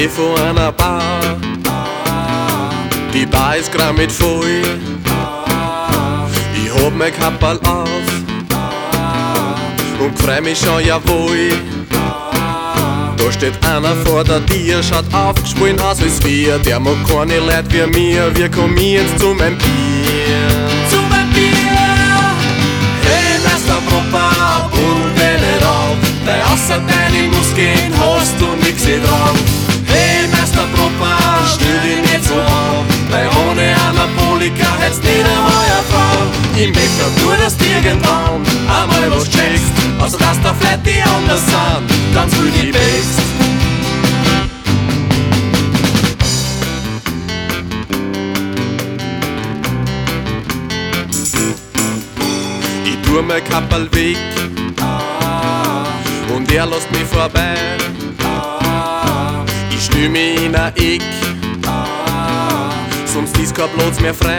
geh vor einer Bar, die Bar ist grad mit voll. Ich hab mein Kapperl auf und freu mich schon, jawohl. Da steht einer vor der Tür, schaut aufgeschwollen aus als wir. Der mag keine Leute wie mir, wir kommen jetzt zu meinem Bier. Zu meinem Bier! Hey, Meister Propper, buddel den nicht auf, weil außer deine Muskeln hast du nix drauf. Hey, Meister Propper, stell dich nicht so auf, weil ohne Anabolika hätt's nicht einmal eine Frau. Ich möchte nur, dass du irgendwann einmal was checkst, also dass da vielleicht die anders sind, ganz viel die Best. Ich tu mein Kapperl weg und er lässt mich vorbei. Ich stell mich in ein Eck, sonst ist kein Platz mehr frei.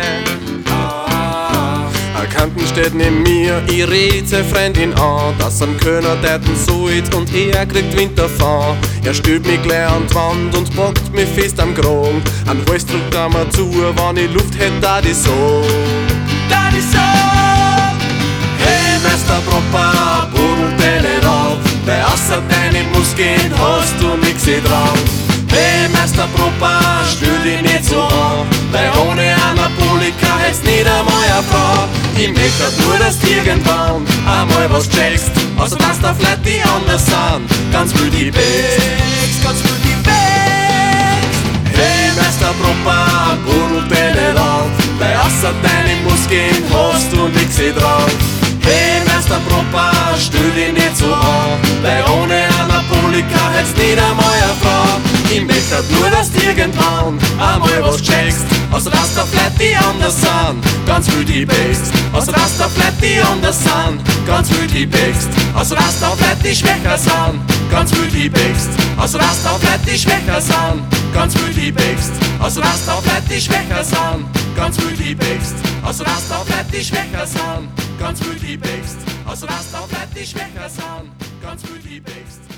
Ein Kanten steht neben mir, ich red seine Freundin an, dass am Kölner deuten sollt und er kriegt Wind davon. Er stellt mich gleich an die Wand und packt mich fest am Kragen. Ein Hals drückt er mir zu, wenn ich Luft hätt, da die so. Da die so! Hey, Meister Propper, buddel den nicht auf, weil außer deine Muskeln hast du nix drauf. Hey, Meister Propper, stell dich nicht so an, weil ohne Anabolika hätt's nicht einmal eine Frau. Ich möchte nur, dass du irgendwann einmal was checkst, also dass da vielleicht die anders sind, ganz viel die Best, ganz viel die Best. Hey, Meister Propper, buddel den nicht auf, weil außer deine Muskeln hast du nix drauf. Hey, Meister Propper, stell dich nicht so an, weil ohne Anabolika hätt's nicht einmal eine Frau. Ich möchte nur, dass du irgendwann einmal was checkst, also dass da vielleicht die anders sind, ganz viel die Best. Also dass da vielleicht die anders sind, ganz viel die Best. Also dass da vielleicht die schwächer sind, ganz viel die Best. Also dass da vielleicht die schwächer sind, ganz viel die Best. Also dass da vielleicht die schwächer sind, ganz viel die Best. Also dass da vielleicht die schwächer sind, ganz viel die Best. Also dass da vielleicht die schwächer sind, ganz viel die Best.